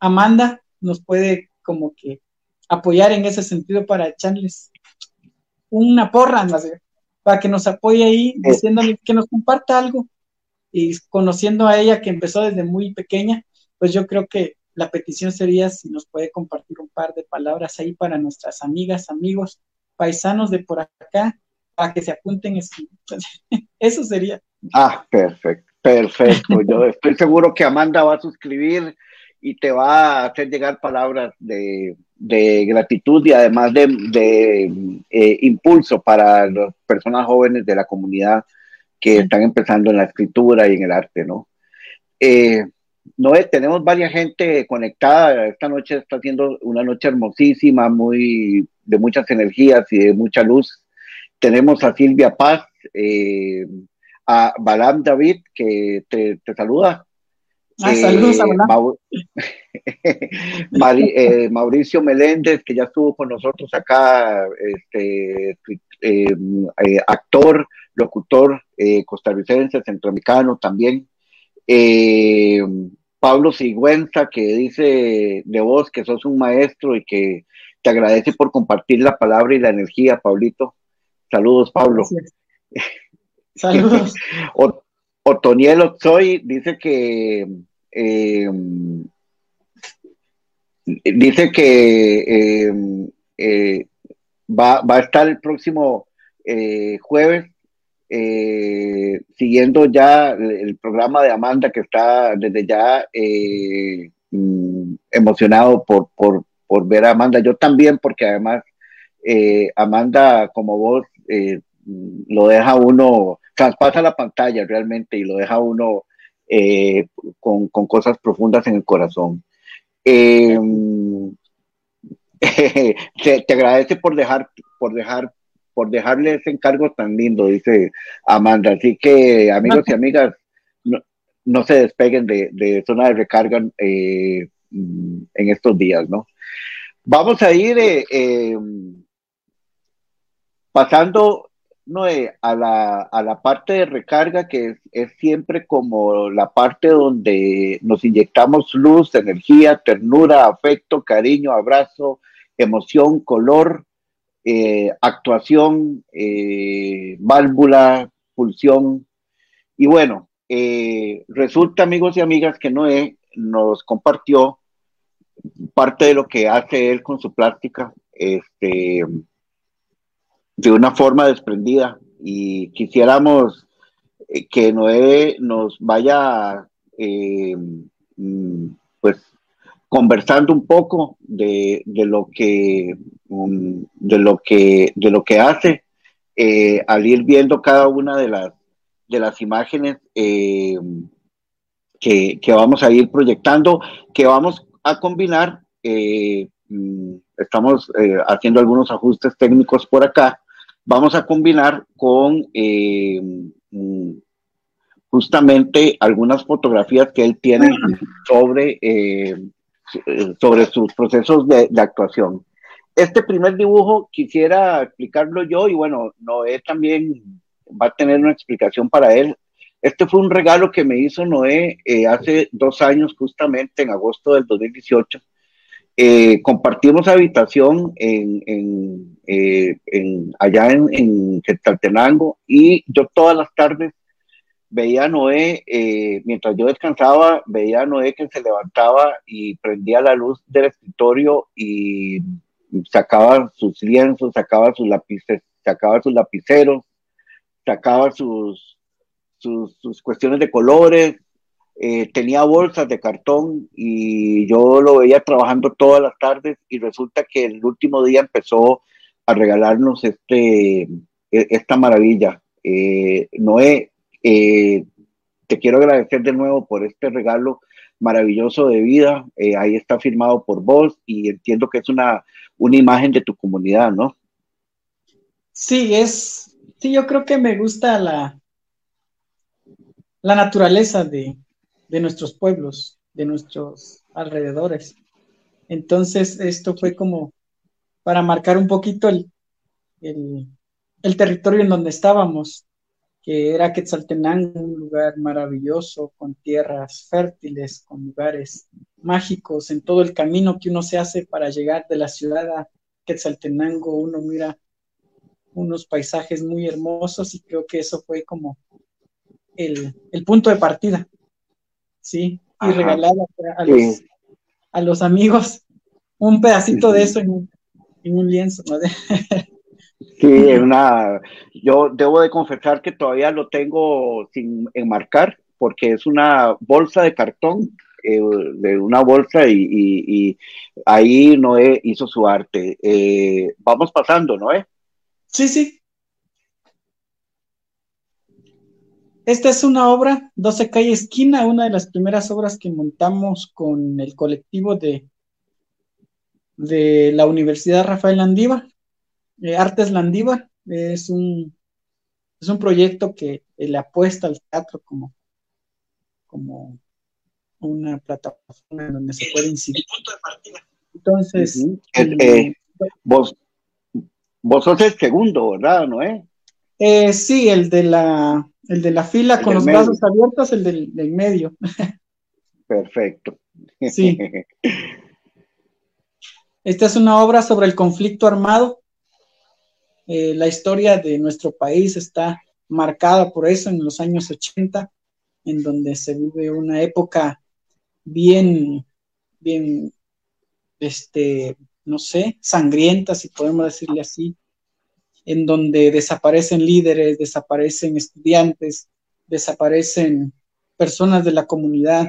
Amanda nos puede como que apoyar en ese sentido para echarles una porra, ¿no? Para que nos apoye ahí, diciéndole que nos comparta algo. Y conociendo a ella que empezó desde muy pequeña, pues yo creo que la petición sería si nos puede compartir un par de palabras ahí para nuestras amigas, amigos, paisanos de por acá, para que se apunten. Eso sería. Perfecto. Yo estoy seguro que Amanda va a suscribir y te va a hacer llegar palabras de gratitud y además de impulso para las personas jóvenes de la comunidad que están empezando en la escritura y en el arte, ¿no? Noé, tenemos varias gente conectada. Esta noche está siendo una noche hermosísima, de muchas energías y de mucha luz. Tenemos a Silvia Paz, a Balam David, que te saluda. Saludos a Balam. Mauricio Meléndez, que ya estuvo con nosotros acá, actor, locutor costarricense, centroamericano también. Pablo Sigüenza, que dice de vos que sos un maestro y que te agradece por compartir la palabra y la energía, Pablito. Saludos, Pablo. Gracias. Saludos. Otoniel Otsoy dice que va a estar el próximo jueves siguiendo ya el programa de Amanda, que está desde ya emocionado por ver a Amanda. Yo también, porque además Amanda, como vos, lo deja uno, traspasa la pantalla realmente y lo deja uno con cosas profundas en el corazón. Te agradece por dejarle ese encargo tan lindo, dice Amanda. Así que, amigos y amigas, no se despeguen de Zona de Recarga en estos días, ¿no? Vamos a ir pasando, ¿no? A la parte de recarga, que es siempre como la parte donde nos inyectamos luz, energía, ternura, afecto, cariño, abrazo, emoción, color, actuación, válvula, pulsión. Y bueno, resulta, amigos y amigas, que Noé nos compartió parte de lo que hace él con su plástica, de una forma desprendida, y quisiéramos que Noé nos vaya pues conversando un poco de lo que hace, al ir viendo cada una de las imágenes que vamos a ir proyectando, que vamos a combinar. Estamos haciendo algunos ajustes técnicos por acá. Vamos a combinar con justamente algunas fotografías que él tiene sobre sus procesos de actuación. Este primer dibujo quisiera explicarlo yo, y bueno, Noé también va a tener una explicación para él. Este fue un regalo que me hizo Noé hace 2 años, justamente en agosto del 2018. Compartimos habitación allá en Quetzaltenango, y yo todas las tardes veía a Noé, mientras yo descansaba, veía a Noé que se levantaba y prendía la luz del escritorio y sacaba sus lienzos, sacaba sus lapiceros, sacaba sus cuestiones de colores. Tenía bolsas de cartón y yo lo veía trabajando todas las tardes, y resulta que el último día empezó a regalarnos esta maravilla. Noé, te quiero agradecer de nuevo por este regalo maravilloso de vida. Ahí está firmado por vos, y entiendo que es una imagen de tu comunidad, ¿no? Sí, yo creo que me gusta la naturaleza de nuestros pueblos, de nuestros alrededores. Entonces, esto fue como para marcar un poquito el territorio en donde estábamos, que era Quetzaltenango, un lugar maravilloso, con tierras fértiles, con lugares mágicos. En todo el camino que uno se hace para llegar de la ciudad a Quetzaltenango, uno mira unos paisajes muy hermosos y creo que eso fue como el punto de partida, ¿sí? Y Ajá. regalar a los amigos un pedacito de eso en un lienzo, ¿no? Sí, yo debo de confesar que todavía lo tengo sin enmarcar porque es una bolsa de cartón, de una bolsa y ahí Noé hizo su arte. Vamos pasando, Noé. Sí, sí. Esta es una obra, 12 calle esquina, una de las primeras obras que montamos con el colectivo de la Universidad Rafael Landívar, Artes Landívar. Es un proyecto que le apuesta al teatro como una plataforma en donde se puede incidir. Entonces, vos sos el segundo, ¿verdad, Noé? Sí, el de la fila con los brazos abiertos, el del medio. Perfecto. Sí. Esta es una obra sobre el conflicto armado. La historia de nuestro país está marcada por eso en los años 80, en donde se vive una época bien, no sé, sangrienta, si podemos decirle así, en donde desaparecen líderes, desaparecen estudiantes, desaparecen personas de la comunidad,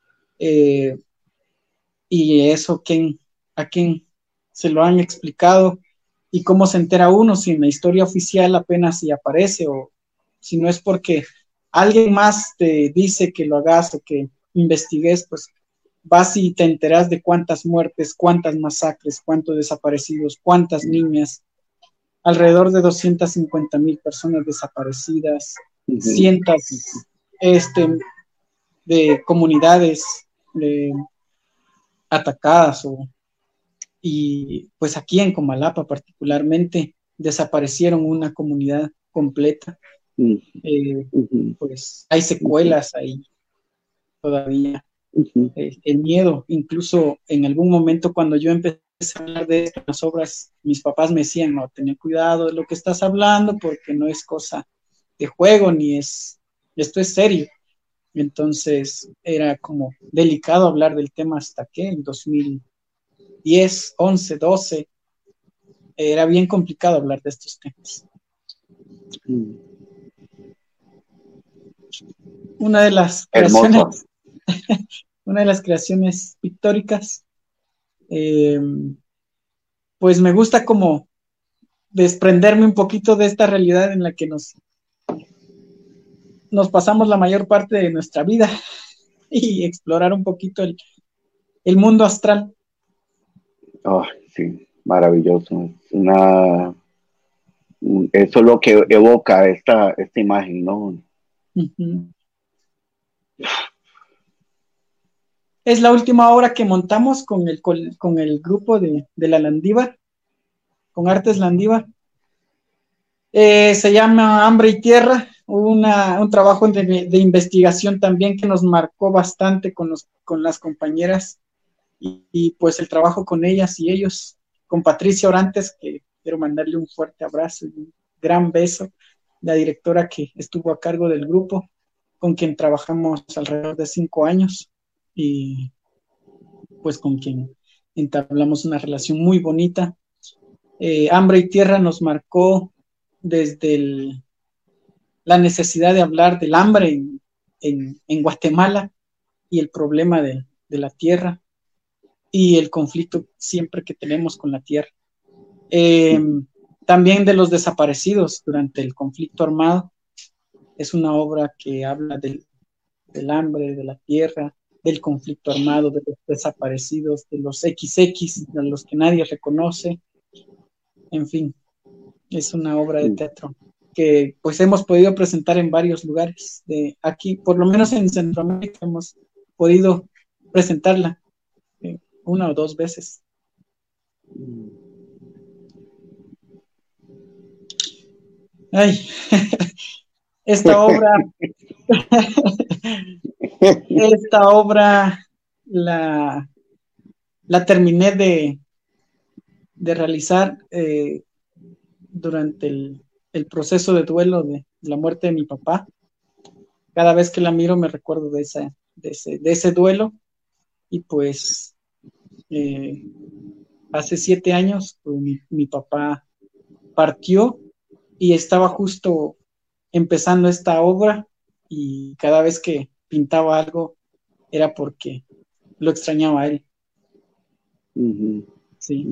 y eso a quién se lo han explicado y cómo se entera uno si en la historia oficial apenas si aparece o si no es porque alguien más te dice que lo hagas o que investigues, pues vas y te enteras de cuántas muertes, cuántas masacres, cuántos desaparecidos, cuántas niñas, alrededor de 250,000 personas desaparecidas, cientos de comunidades atacadas, y pues aquí en Comalapa particularmente desaparecieron una comunidad completa. Pues hay secuelas ahí todavía. El miedo, incluso en algún momento cuando yo empecé a hablar de esto en las obras, mis papás me decían, no, ten cuidado de lo que estás hablando porque no es cosa de juego, esto es serio. Entonces era como delicado hablar del tema hasta que en 2010, 11, 12, era bien complicado hablar de estos temas. Una de las creaciones, una de las creaciones pictóricas, pues me gusta como desprenderme un poquito de esta realidad en la que nos pasamos la mayor parte de nuestra vida y explorar un poquito el mundo astral. Oh, sí, maravilloso. Eso es lo que evoca esta imagen, ¿no? Uh-huh. Es la última obra que montamos con el grupo de la Landívar, con Artes Landívar. Se llama Hambre y Tierra, un trabajo de investigación también que nos marcó bastante con las compañeras y pues el trabajo con ellas y ellos, con Patricia Orantes, que quiero mandarle un fuerte abrazo y un gran beso, la directora que estuvo a cargo del grupo, con quien trabajamos alrededor de 5 años y pues con quien entablamos una relación muy bonita. Hambre y Tierra nos marcó desde la necesidad de hablar del hambre en Guatemala y el problema de la tierra y el conflicto siempre que tenemos con la tierra. También de los desaparecidos durante el conflicto armado. Es una obra que habla del hambre, de la tierra, del conflicto armado, de los desaparecidos, de los XX, de los que nadie reconoce. En fin, es una obra de teatro que pues hemos podido presentar en varios lugares de aquí, por lo menos en Centroamérica hemos podido presentarla 1 o 2 veces. Ay, esta obra la terminé de realizar durante el proceso de duelo de la muerte de mi papá. Cada vez que la miro me recuerdo de ese duelo, y pues hace 7 años pues, mi papá partió y estaba justo empezando esta obra, y cada vez que pintaba algo era porque lo extrañaba a él. Sí.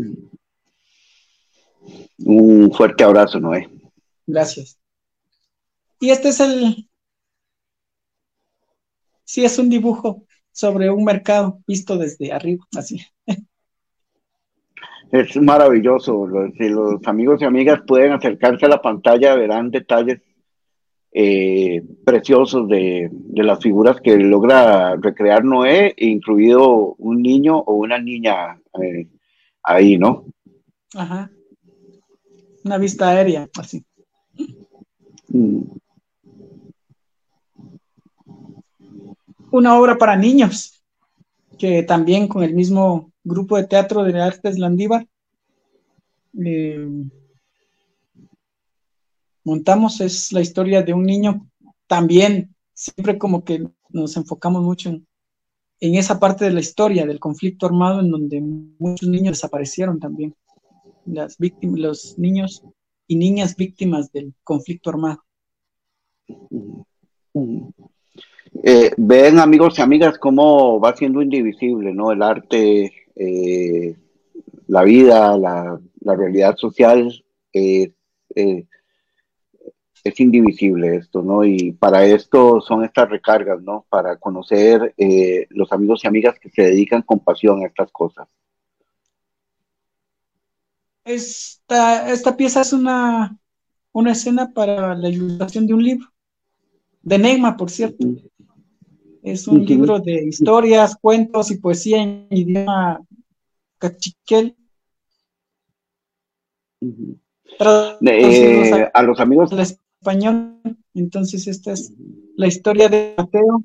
Un fuerte abrazo, Noé. Gracias. Y este es sí, es un dibujo sobre un mercado visto desde arriba, así. Es maravilloso. Si los amigos y amigas pueden acercarse a la pantalla, verán detalles preciosos de las figuras que logra recrear Noé, incluido un niño o una niña ahí, ¿no? Ajá. Una vista aérea, así. Una obra para niños, que también con el mismo grupo de teatro de Artes Landívar montamos. Es la historia de un niño. También siempre como que nos enfocamos mucho en esa parte de la historia del conflicto armado, en donde muchos niños desaparecieron también, los niños y niñas víctimas del conflicto armado. Ven, amigos y amigas, cómo va siendo indivisible, ¿no? El arte, la vida, la realidad social, eh, es indivisible esto, ¿no? Y para esto son estas recargas, ¿no? Para conocer los amigos y amigas que se dedican con pasión a estas cosas. Esta pieza es una escena para la ilustración de un libro, de Negma, por cierto. Es un libro de historias, cuentos y poesía en idioma cachiquel. A los amigos al español. Entonces esta es la historia de Mateo.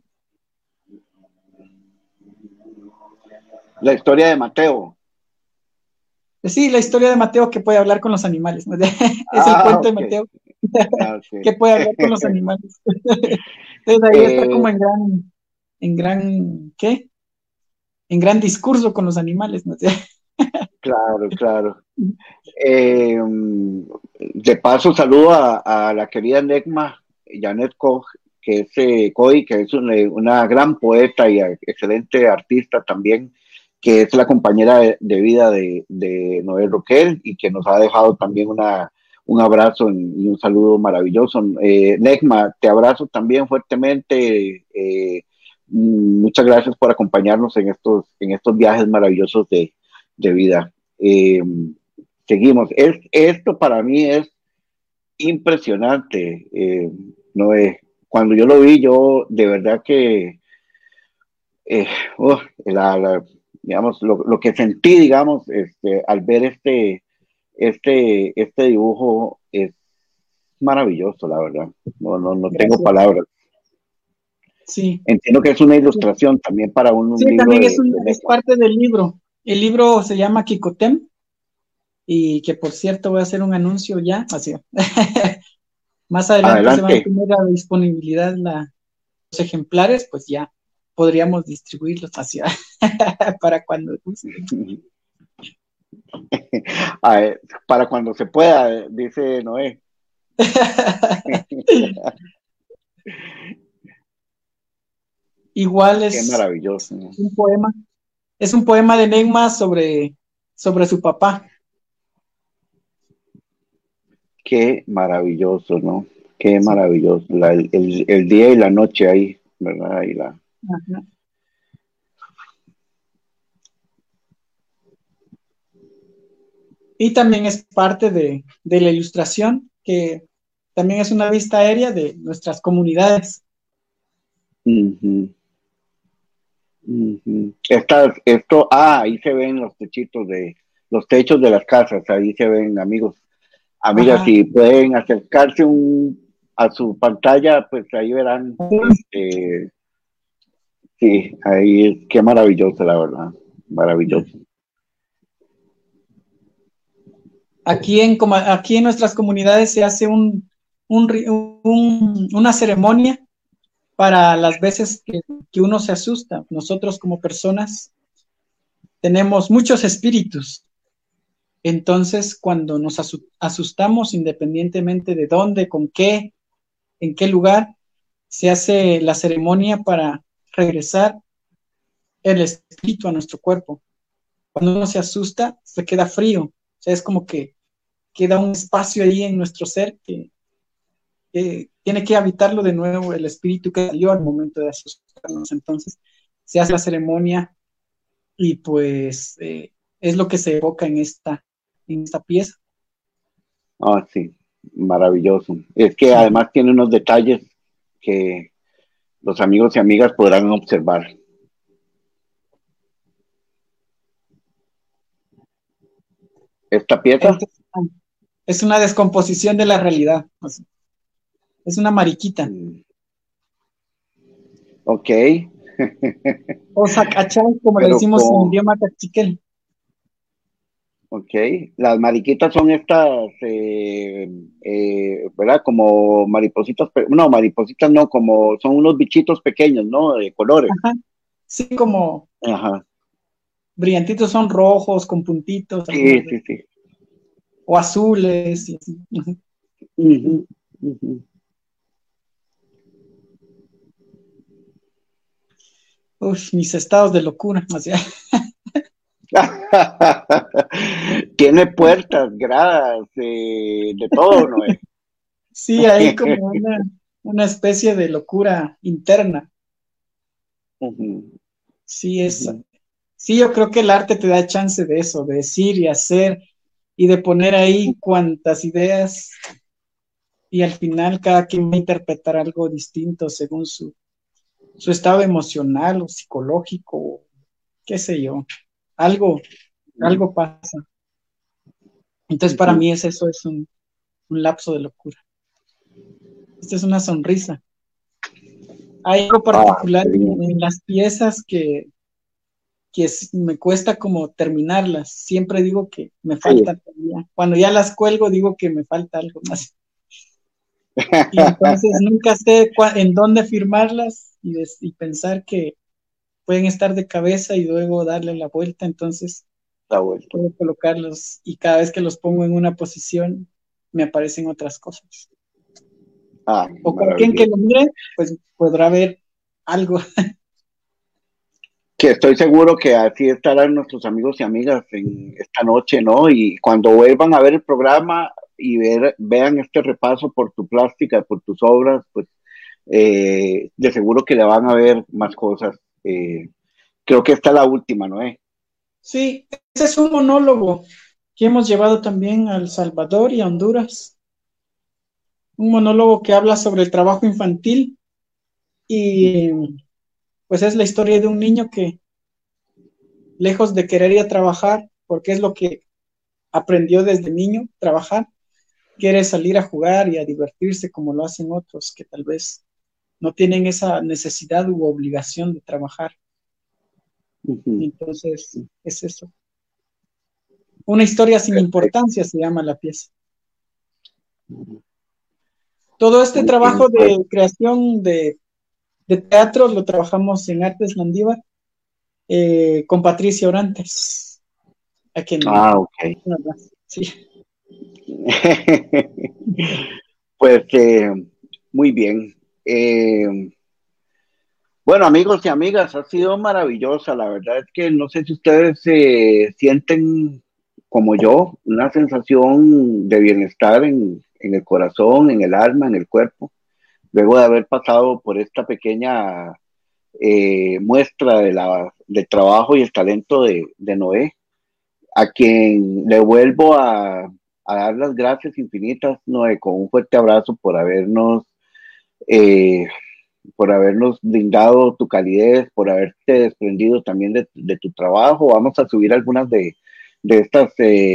La historia de Mateo. Sí, la historia de Mateo que puede hablar con los animales. Es el cuento de Mateo que puede hablar con los animales. Entonces ahí está como en gran discurso con los animales. Claro. De paso, saludo a la querida Negma Janet Koch, que es una gran poeta y excelente artista también, que es la compañera de vida de Noé Roquel, y que nos ha dejado también un abrazo y un saludo maravilloso. Negma, te abrazo también fuertemente. Muchas gracias por acompañarnos en estos viajes maravillosos de vida. Seguimos. Esto para mí es impresionante. Noé, cuando yo lo vi, yo de verdad que digamos, lo que sentí, digamos, al ver este dibujo es maravilloso, la verdad. No tengo palabras. Sí. Entiendo que es una ilustración también para un sí, libro. También es parte del libro. El libro se llama Kikotem, y que por cierto voy a hacer un anuncio ya, así. Más adelante se van a tener a disponibilidad los ejemplares, pues ya podríamos distribuirlos hacia para cuando para cuando se pueda, dice Noé. Igual es Qué maravilloso. Un poema. Es un poema de Negma sobre su papá. Qué maravilloso, ¿no? Qué maravilloso. El día y la noche ahí, ¿verdad? Ajá. Y también es parte de la ilustración, que también es una vista aérea de nuestras comunidades. Ahí se ven los los techos de las casas, ahí se ven, amigos, amigas. Si pueden acercarse a su pantalla, pues ahí verán. Sí, ahí qué maravilloso, la verdad, maravilloso. aquí en nuestras comunidades se hace una ceremonia para las veces que uno se asusta. Nosotros como personas tenemos muchos espíritus. Entonces, cuando nos asustamos, independientemente de dónde, con qué, en qué lugar, se hace la ceremonia para regresar el espíritu a nuestro cuerpo. Cuando uno se asusta, se queda frío. O sea, es como que queda un espacio ahí en nuestro ser que tiene que habitarlo de nuevo el espíritu que salió al momento de asustarnos. Entonces, se hace la ceremonia y pues es lo que se evoca en esta pieza. Ah, sí, maravilloso. Es que además tiene unos detalles que los amigos y amigas podrán observar. Esta pieza es una descomposición de la realidad. Es una mariquita. Ok. O sacachay, como le decimos en idioma cachiquel. Ok. Las mariquitas son estas, ¿verdad? Como maripositas, no, maripositas no, como son unos bichitos pequeños, ¿no? De colores. Ajá. Sí, como brillantitos, son rojos con puntitos. Sí, sí, sí. O azules. Y así. Uf, mis estados de locura. Tiene puertas, gradas, de todo, ¿no? Sí, hay como una especie de locura interna. Sí, sí, yo creo que el arte te da chance de eso, de decir y hacer y de poner ahí cuantas ideas y al final cada quien va a interpretar algo distinto según su estado emocional o psicológico, qué sé yo, algo pasa. Entonces para mí eso es un lapso de locura. Esta es una sonrisa. Hay algo particular en las piezas que me cuesta como terminarlas. Siempre digo que me falta todavía. Cuando ya las cuelgo digo que me falta algo más. Y entonces nunca sé en dónde firmarlas y pensar que pueden estar de cabeza y luego darle la vuelta. Entonces puedo colocarlos y cada vez que los pongo en una posición me aparecen otras cosas. O cualquiera que lo mire, pues podrá ver algo. Que estoy seguro que así estarán nuestros amigos y amigas en esta noche, ¿no? Y cuando vuelvan a ver el programa y vean este repaso por tu plástica, por tus obras, pues de seguro que le van a ver más cosas. Creo que esta es la última, ¿no? Sí, ese es un monólogo que hemos llevado también a El Salvador y a Honduras. Un monólogo que habla sobre el trabajo infantil y pues es la historia de un niño que, lejos de querer ir a trabajar, porque es lo que aprendió desde niño, trabajar, quiere salir a jugar y a divertirse como lo hacen otros que tal vez no tienen esa necesidad u obligación de trabajar. Entonces, es eso. Una historia sin importancia se llama la pieza. Todo este trabajo de creación de teatro lo trabajamos en Artes Landívar con Patricia Orantes. Ok. Sí. Pues muy bien. Bueno, amigos y amigas, ha sido maravillosa. La verdad es que no sé si ustedes sienten como yo una sensación de bienestar en el corazón, en el alma, en el cuerpo, luego de haber pasado por esta pequeña muestra del trabajo y el talento de Noé, a quien le vuelvo a dar las gracias infinitas, Noé, con un fuerte abrazo por habernos brindado tu calidez, por haberte desprendido también de tu trabajo. Vamos a subir algunas de estas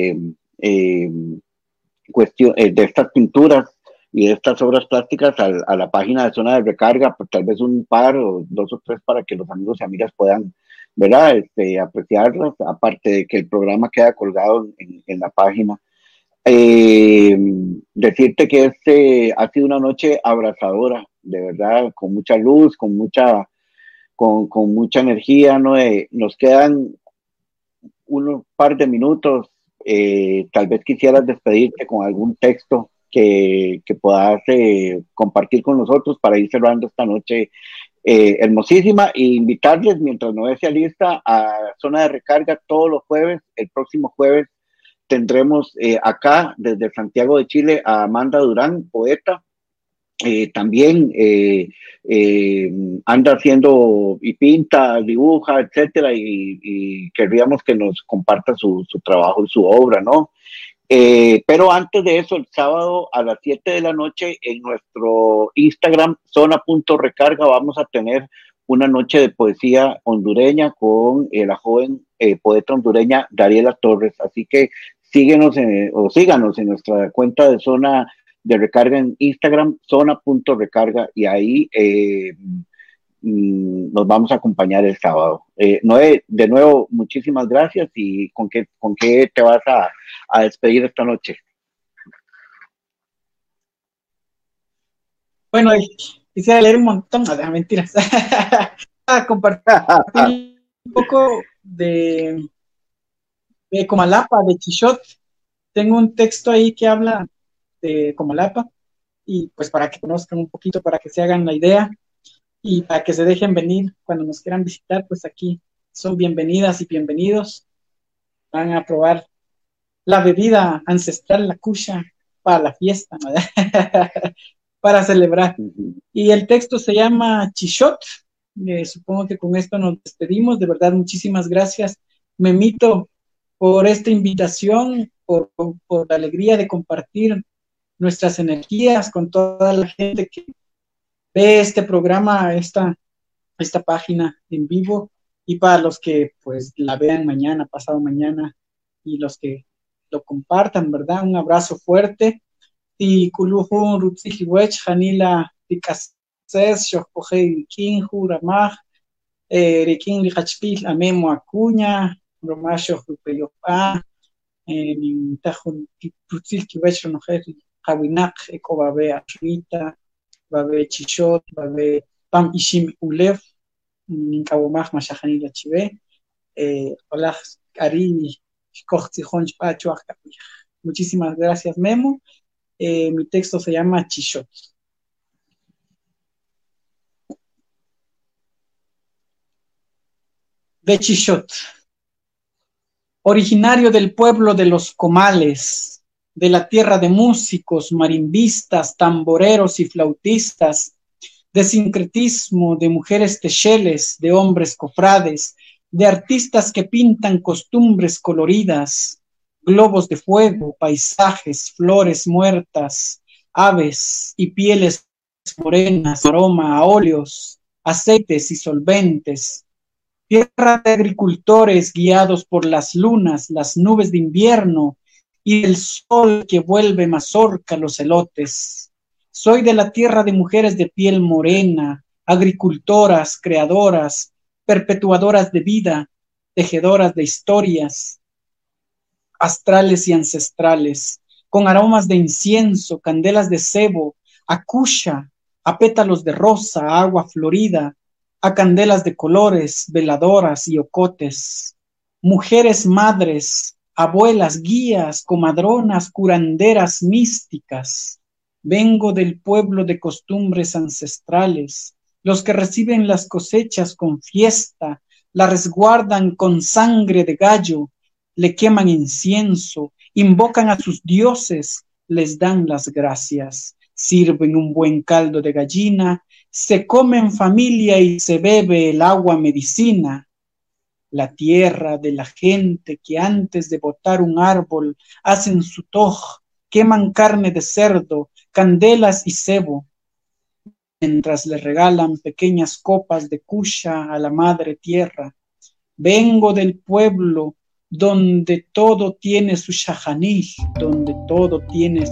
de estas pinturas y de estas obras plásticas a la página de Zona de Recarga, pues, tal vez un par o dos o tres para que los amigos y amigas puedan, ¿verdad? Apreciarlas, aparte de que el programa queda colgado en la página. Decirte que ha sido una noche abrazadora, de verdad, con mucha luz, con mucha energía, ¿no? Nos quedan unos par de minutos. Tal vez quisieras despedirte con algún texto que puedas compartir con nosotros para ir cerrando esta noche hermosísima, e invitarles, mientras no sea lista, a Zona de Recarga todos los jueves. El próximo jueves tendremos acá desde Santiago de Chile a Amanda Durán, poeta. También anda haciendo y pinta, dibuja, etcétera, y querríamos que nos comparta su trabajo y su obra, ¿no? Pero antes de eso, el sábado a las 7 de la noche en nuestro Instagram, zona.recarga, vamos a tener una noche de poesía hondureña con la joven poeta hondureña Dariela Torres. Así que síganos en nuestra cuenta de Zona de Recarga en Instagram, zona.recarga, y ahí nos vamos a acompañar el sábado. Noé, de nuevo, muchísimas gracias. ¿Y con qué te vas a despedir esta noche? Bueno, quisiera leer un montón, no, mentiras. A compartir un poco de Comalapa, de Chishot. Tengo un texto ahí que habla de Comalapa, y pues para que conozcan un poquito, para que se hagan la idea y para que se dejen venir cuando nos quieran visitar. Pues aquí son bienvenidas y bienvenidos. Van a probar la bebida ancestral, la kusha, para la fiesta, ¿no? Para celebrar. Y el texto se llama Chishot. Supongo que con esto nos despedimos. De verdad, muchísimas gracias, Memito, por esta invitación, por la alegría de compartir nuestras energías con toda la gente que ve este programa, esta página en vivo, y para los que pues la vean mañana, pasado mañana, y los que lo compartan, ¿verdad? Un abrazo fuerte. Y Kuluhu, Rutzihiwech, Janila, Picases, Shokohei, King, Juramaj, Rekin, Lichachpil, Amemo Acuña, Romasho, Rupeyopa, Tajun, Rutzihiwech, Ronojer, Jawinak, Ekobabe, Achunita, Babe Chishot, Babe Pam Ishim Ulev, Ninkawomaj, Mashajanila Chive, Hola, Ari, Kochzijon, Pachuach. Muchísimas gracias, Memo. Mi texto se llama Chishot. De Chishot. Originario del pueblo de los Comales, de la tierra de músicos, marimbistas, tamboreros y flautistas, de sincretismo, de mujeres techeles, de hombres cofrades, de artistas que pintan costumbres coloridas, globos de fuego, paisajes, flores muertas, aves y pieles morenas, aroma a óleos, aceites y solventes, tierra de agricultores guiados por las lunas, las nubes de invierno y el sol que vuelve mazorca los elotes. Soy de la tierra de mujeres de piel morena, agricultoras, creadoras, perpetuadoras de vida, tejedoras de historias astrales y ancestrales, con aromas de incienso, candelas de cebo, a kusha, a pétalos de rosa, a agua florida, a candelas de colores, veladoras y ocotes, mujeres madres, abuelas, guías, comadronas, curanderas místicas. Vengo del pueblo de costumbres ancestrales, los que reciben las cosechas con fiesta, la resguardan con sangre de gallo, le queman incienso, invocan a sus dioses, les dan las gracias, sirven un buen caldo de gallina, se come en familia y se bebe el agua medicina. La tierra de la gente que antes de botar un árbol hacen su toj, queman carne de cerdo, candelas y cebo, mientras le regalan pequeñas copas de kusha a la madre tierra. Vengo del pueblo donde todo tiene su shahanil, donde todo tiene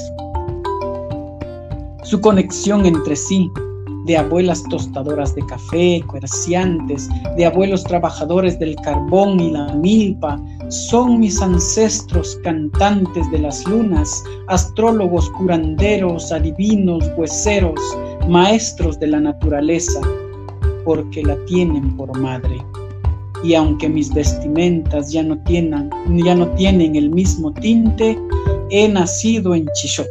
su conexión entre sí, de abuelas tostadoras de café, comerciantes, de abuelos trabajadores del carbón y la milpa, Son mis ancestros cantantes de las lunas, astrólogos, curanderos, adivinos, hueseros, maestros de la naturaleza, porque la tienen por madre. Y aunque mis vestimentas ya no tienen el mismo tinte, he nacido en Chishot.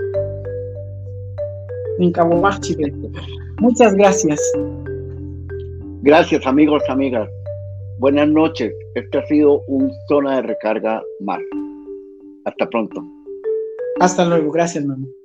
En Cabo Mar, Chile. Muchas gracias. Gracias, amigos, amigas. Buenas noches. Este ha sido un Zona de Recarga más. Hasta pronto. Hasta luego. Gracias, mamá.